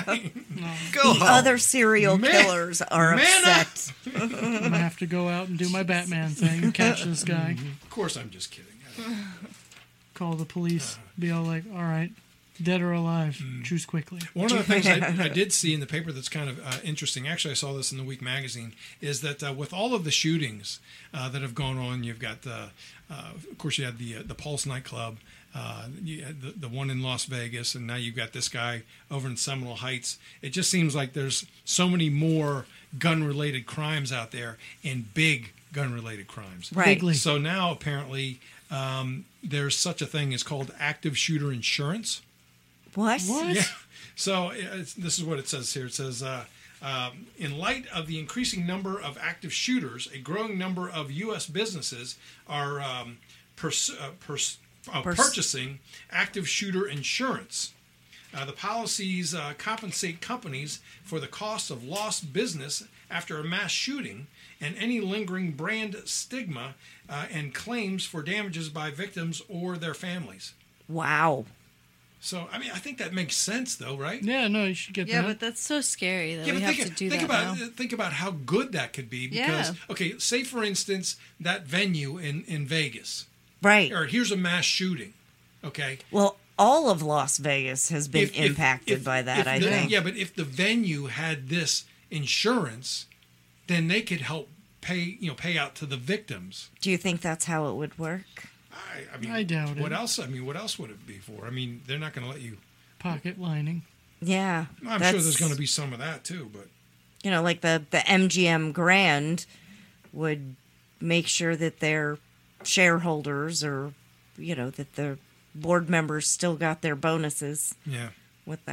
Go The home. other serial Man- killers are man up. upset. I'm gonna have to go out and do my Batman thing and catch this guy. Of course, I'm just kidding. I don't- Call the police. Be all like, all right, dead or alive, choose quickly. One of the things I, I did see in the paper that's kind of uh, interesting, actually, I saw this in the Week magazine, is that uh, with all of the shootings uh, that have gone on, you've got, uh, uh, of course, you had the uh, the Pulse nightclub, uh, you had the, the one in Las Vegas, and now you've got this guy over in Seminole Heights. It just seems like there's so many more gun-related crimes out there and big gun-related crimes. Right. Bigly. So now, apparently, um, there's such a thing as called active shooter insurance. What? What? Yeah. So it's, this is what it says here. It says, uh, um, in light of the increasing number of active shooters, a growing number of U S businesses are um, pers- uh, pers- uh, Pers- purchasing active shooter insurance. Uh, the policies uh, compensate companies for the cost of lost business after a mass shooting and any lingering brand stigma uh, and claims for damages by victims or their families. Wow. So, I mean, I think that makes sense, though, right? Yeah, no, you should get Yeah, that. but that's so scary that Yeah, we but have think, to do think that about now. think about how good that could be. Because Yeah. okay, say for instance that venue in in Vegas, Right. or here's a mass shooting. Okay, Well, all of Las Vegas has been If- if- impacted if- by that, if I the- think. Yeah, but if the venue had this insurance, then they could help pay you know pay out to the victims. Do you think that's how it would work? I, I mean, I doubt what it. else? I mean, what else would it be for? I mean, they're not going to let you. Pocket lining. Yeah. I'm sure there's going to be some of that too, but You know, like the, the M G M Grand would make sure that their shareholders or, you know, that the board members still got their bonuses yeah. with that.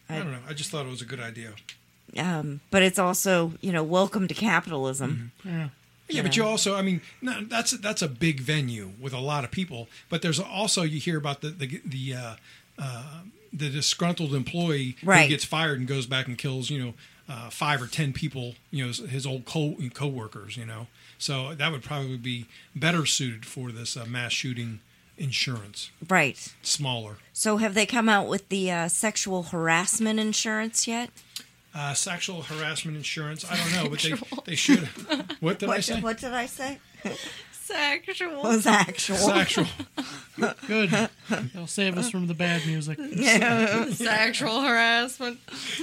I don't know. I just thought it was a good idea. Um, but it's also, you know, welcome to capitalism. Yeah. Yeah, but you also, I mean, no, that's that's a big venue with a lot of people. But there's also, you hear about the the the uh, uh, the disgruntled employee Right. who gets fired and goes back and kills, you know, uh, five or ten people, you know, his, his old co coworkers, you know. So that would probably be better suited for this uh, mass shooting insurance. Right. Smaller. So have they come out with the uh, sexual harassment insurance yet? Uh, sexual harassment insurance. I don't know, but they they should. What did I What, say? what did I say? Sexual. It was actual. Sexual. Good. They'll save us from the bad music. Sexual harassment.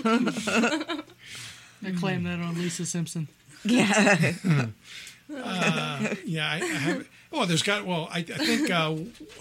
I claim that on Lisa Simpson. Yeah. Uh, yeah, I, I have. Well, there's got. Well, I, I think. Uh,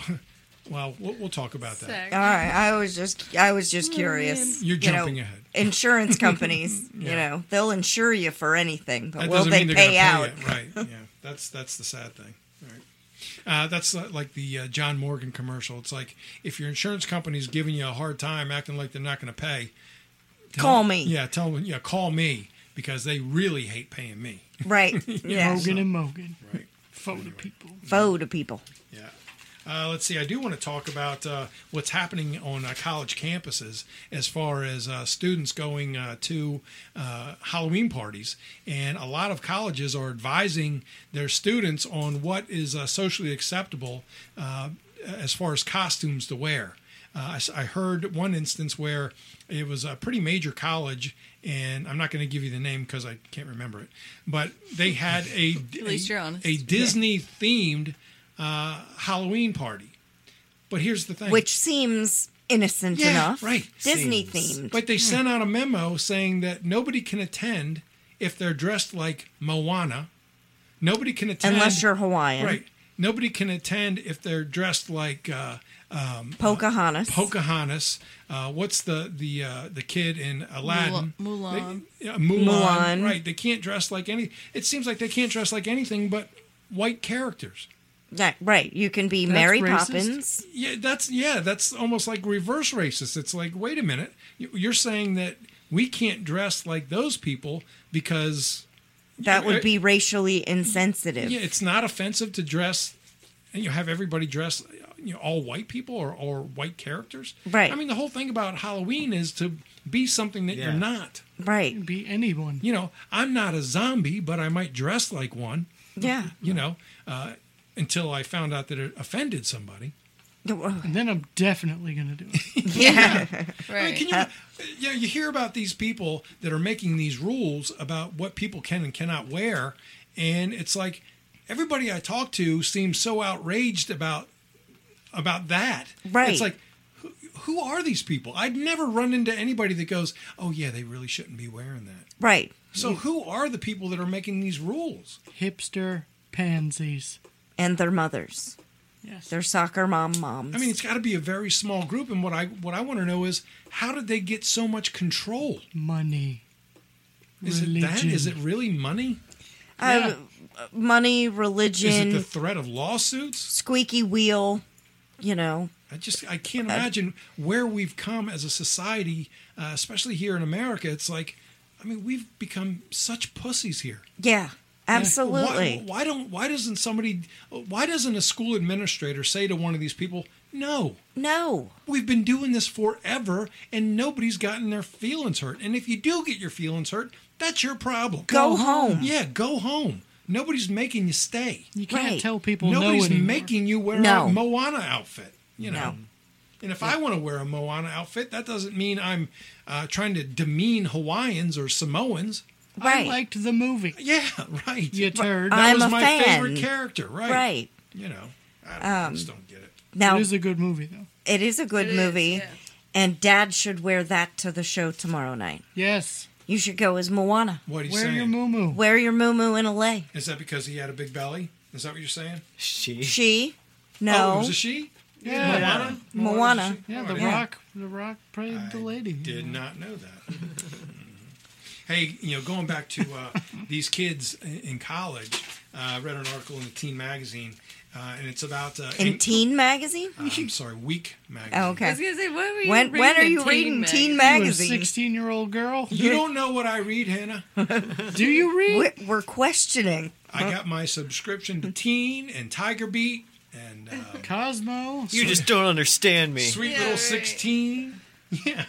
well, well, we'll talk about that. Sex. All right. I was just I was just curious. You're You know, jumping ahead. Insurance companies, you Yeah. know, they'll insure you for anything, but That will doesn't they mean they're pay gonna out? Pay it. Right. Yeah. That's that's the sad thing. Right. Uh, that's uh, like the uh, John Morgan commercial. It's like if your insurance company's giving you a hard time, acting like they're not going to pay. tell- Call me. Yeah. Tell them. Yeah. Call me because they really hate paying me. Right. Yeah. Hogan and Mogan. Right. Foe to people. Foe to people. Yeah. Uh, let's see. I do want to talk about uh, what's happening on uh, college campuses as far as uh, students going uh, to uh, Halloween parties. And a lot of colleges are advising their students on what is uh, socially acceptable uh, as far as costumes to wear. Uh, I s- I heard one instance where it was a pretty major college, and I'm not going to give you the name because I can't remember it, but they had a, At least you're honest. a Disney-themed uh, Halloween party. But here's the thing. Which seems innocent Yeah, enough. right. Disney Seems. themed. But they sent out a memo saying that nobody can attend if they're dressed like Moana. Nobody can attend Unless you're Hawaiian. right. Nobody can attend if they're dressed like uh, Pocahontas. Pocahontas. Uh, what's the the uh, the kid in Aladdin? Mulan. They- yeah, Mulan. Mulan. Right. They can't dress like any. It seems like they can't dress like anything but white characters. Yeah, right. You can be That's Mary racist. Poppins. Yeah, that's yeah, that's almost like reverse racist. It's like, wait a minute, You- you're saying that we can't dress like those people because That would be racially insensitive. yeah, it's not offensive to dress and you have everybody dress, you know, all white people or, or white characters. Right. I mean, the whole thing about Halloween is to be something that Yeah. you're not. Right. Be anyone. You know, I'm not a zombie, but I might dress like one. Yeah. You know, uh, until I found out that it offended somebody. And then I'm definitely going to do it. Yeah. I mean, Right. can you, you know, you hear about these people that are making these rules about what people can and cannot wear, and it's like everybody I talk to seems so outraged about about that. Right. It's like, who, who are these people? I'd never run into anybody that goes, "Oh yeah, they really shouldn't be wearing that." Right. So who are the people that are making these rules? Hipster pansies. And their mothers. Yes. Their soccer mom moms. I mean, it's got to be a very small group, and what I what I want to know is how did they get so much control? Money. Is religion. it that? Is it really money? Uh, money, Is religion, it the threat of lawsuits? squeaky wheel, you know. I just I can't imagine where we've come as a society, uh, especially here in America. It's like, I mean, we've become such pussies here. Yeah, absolutely. Why, why don't why doesn't somebody why doesn't a school administrator say to one of these people, no, No. we've been doing this forever and nobody's gotten their feelings hurt. And if you do get your feelings hurt, that's your problem. Go home. Yeah, go home. Nobody's making you stay. You can't Right. tell people Nobody's no anymore. making you wear No. a Moana outfit. You know. No. And if I want to wear a Moana outfit, that doesn't mean I'm uh, trying to demean Hawaiians or Samoans. I Right. liked the movie. Yeah, right. You turd. That I'm was a my fan. favorite character, right? Right. You know, I, don't, I just don't get it. Now, It is a good movie, though. it is a good It is, movie, yeah. and Dad should wear that to the show tomorrow night. Yes. You should go as Moana. What are you Wear saying? your moo Wear your moo in a lei. Is that because he had a big belly? Is that what you're saying? She. She? Oh, it No. was a she? Yeah. Moana? Moana. was a she? Yeah, Oh, the I didn't- Rock. The Rock played the lady. Did not know that. Hey, you know, going back to uh, these kids in in college, uh, I read an article in the Teen Magazine, uh, and it's about uh, In ang- Teen Magazine? uh, I'm sorry, Week magazine. Oh, I okay. was gonna say, what were you When reading when are in you reading Teen You a Magazine? sixteen-year-old girl? You don't know what I read, Hannah. Do you read? We're, we're questioning. I got my subscription to Teen and Tiger Beat and uh, Cosmo? You just don't understand me. Sweet Yeah, Little right. sixteen. Yeah.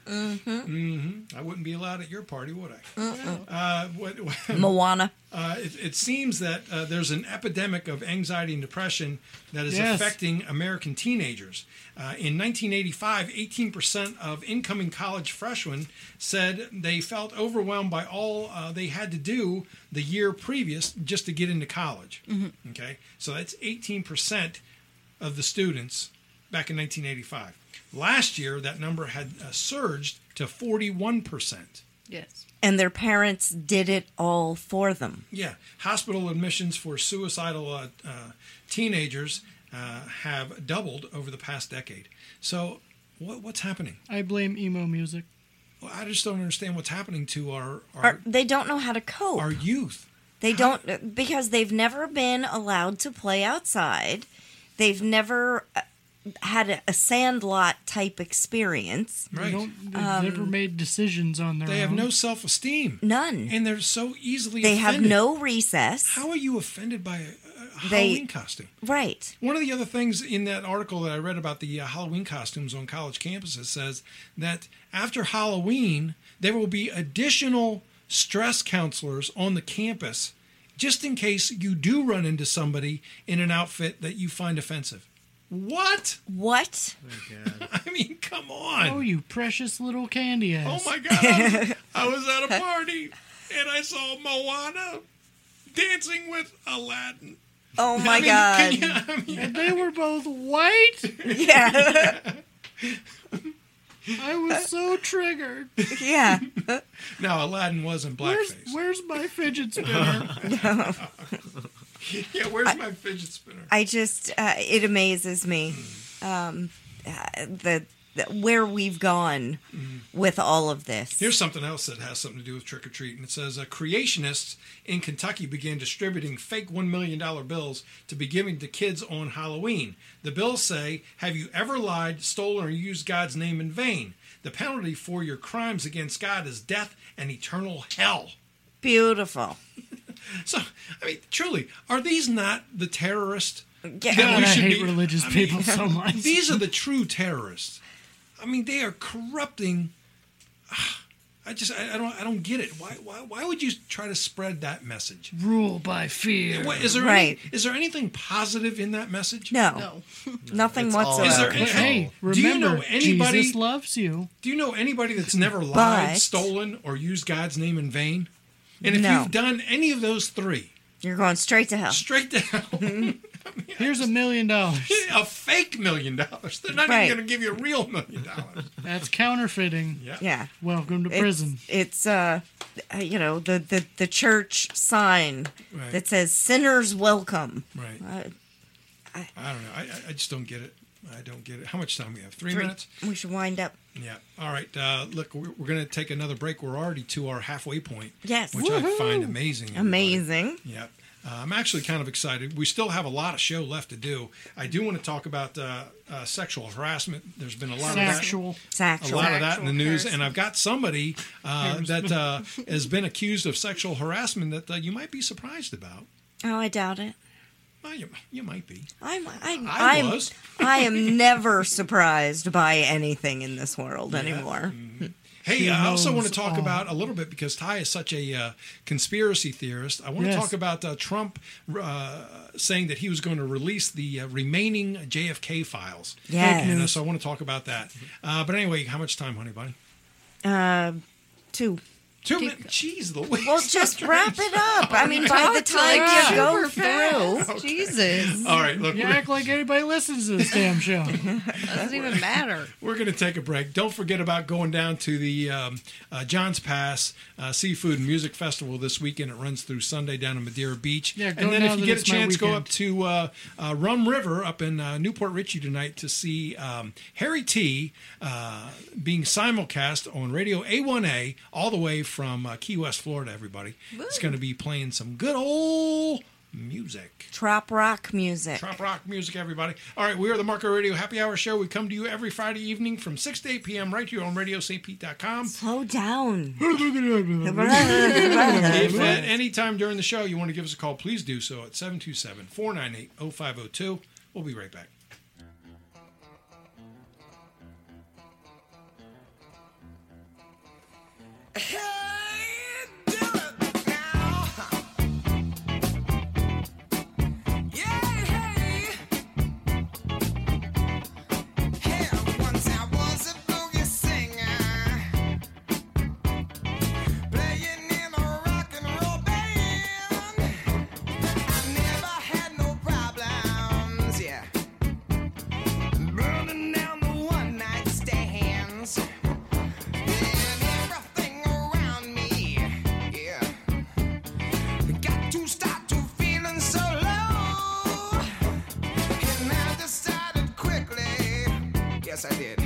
Mm-hmm. I wouldn't be allowed at your party, would I? Uh, what, what, Moana. uh, it, it seems that uh, there's an epidemic of anxiety and depression that is Yes. affecting American teenagers. Uh, in nineteen eighty-five, eighteen percent of incoming college freshmen said they felt overwhelmed by all uh, they had to do the year previous just to get into college. Okay, so that's eighteen percent of the students back in nineteen eighty-five. Last year, that number had uh, surged to forty-one percent. Yes. And their parents did it all for them. Yeah, hospital admissions for suicidal uh, uh, teenagers uh, have doubled over the past decade. So, what, what's happening? I blame emo music. Well, I just don't understand what's happening to our our, Or they don't know how to cope. our youth. They don't, because they've never been allowed to play outside. They've never uh, had a, a sandlot type experience. They Right? don't, they've never made decisions on their They have own. no self-esteem, None. and they're so easily They have offended. no recess. How are you offended by a, a They- Halloween costume? Right. One of the other things in that article that I read about the uh, Halloween costumes on college campuses says that after Halloween, there will be additional stress counselors on the campus just in case you do run into somebody in an outfit that you find offensive. What? What? I mean, come on. Oh, you precious little candy ass. Oh my God. I was, I was at a party and I saw Moana dancing with Aladdin. Oh my I mean, God. can you- I mean, And they were both white? Yeah. I was so triggered. Yeah. no, Aladdin wasn't Where's, blackface. where's my fidget spinner? Yeah, where's my fidget spinner? I just, uh, it amazes me um, uh, the, the where we've gone with all of this. Here's something else that has something to do with trick or treat, and it says uh, creationists in Kentucky began distributing fake one million dollar bills to be given to kids on Halloween. The bills say, "Have you ever lied, stolen, or used God's name in vain? The penalty for your crimes against God is death and eternal hell." Beautiful. So, I mean, truly, are these not the terrorists? Yeah. that God, we I should hate be- religious I mean, people so much. These are the true terrorists. I mean, they are corrupting. I just, I, I don't, I don't get it. Why, why, why would you try to spread that message? Rule by fear. What, is there Right. any, is there anything positive in that message? No. No. Nothing It's all whatsoever. Is there out any- of control. Hey, Do you remember, know anybody- Jesus loves you. Do you know anybody that's never lied, But- stolen, or used God's name in vain? And if No. you've done any of those three, You're going straight to hell. straight to hell. Here's a million dollars. A fake million dollars. They're not Right. even going to give you a real million dollars. That's counterfeiting. Yeah. Yeah. Welcome to It's- prison. It's, uh, uh, you know, the, the, the church sign Right. that says sinners welcome. Right. Uh, I don't know. I, I- I just don't get it. I don't get it. How much time we have? Three, three- minutes? We should wind up. Yeah. All right. Uh, look, we're, we're going to take another break. We're already to our halfway point. Yes. Which I find amazing. everybody. Amazing. Yeah. Uh, I'm actually kind of excited. We still have a lot of show left to do. I do want to talk about uh, uh, sexual harassment. There's been a lot of that. Sexual. It's A actual. lot of that in the Sexual news, harassment. and I've got somebody uh, that uh, has been accused of sexual harassment that uh, you might be surprised about. Oh, I doubt it. Well, you, you might be. I'm, I, I I'm, was. I am never surprised by anything in this world anymore. Hey, She I also want to knows talk all. about a little bit because Ty is such a uh, conspiracy theorist. I want Yes. to talk about uh, Trump uh, saying that he was going to release the uh, remaining J F K files. Yes. And uh, so I want to talk about that. Uh, but anyway, how much time, honey bunny? Uh, two. Two minutes. Jeez Louise. Well, just wrap it up. I mean, by the time you go through, Jesus. All right, look, You we're, act like anybody listens to this damn show. Doesn't even matter. we're going to take a break. Don't forget about going down to the um, uh, John's Pass uh, Seafood and Music Festival this weekend. It runs through Sunday down in Madeira Beach. Yeah, go and then now if you that get a it's my chance, go weekend. up to uh, uh, Rum River up in uh, Newport Richey tonight to see um, Harry T uh, being simulcast on Radio A one A all the way from uh, Key West, Florida, everybody. It's going to be playing some good old music. Trop rock music. Trop rock music, everybody. All right, we are the Marco Radio Happy Hour Show. We come to you every Friday evening from six to eight p.m. right here on radio st pete dot com. Slow down. If at any time during the show you want to give us a call, please do so at seven two seven, four nine eight, oh five oh two. We'll be right back. I did.